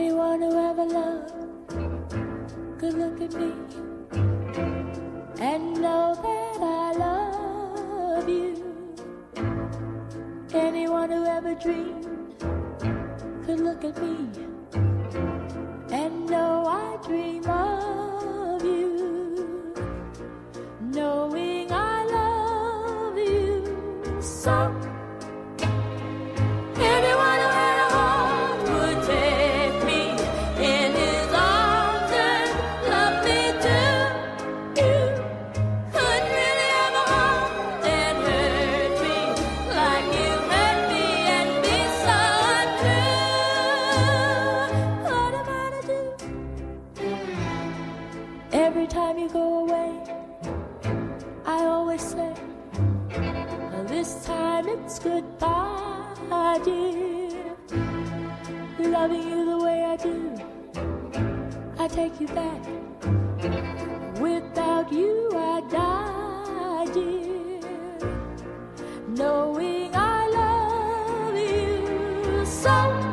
Anyone who ever loved could look at me and know that I love you. Anyone who ever dreamed could look at me and know I dream of you. Knowing I love you so. Anyone who had a heart would take me in his arms and love me too. You couldn't really have a heart and hurt me like you hurt me and be so untrue. What am I to do? Every time you go away, I always say, well, this time it's goodbye, dear. Loving you the way I do, I take you back. Without you, I die, dear. Knowing I love you so.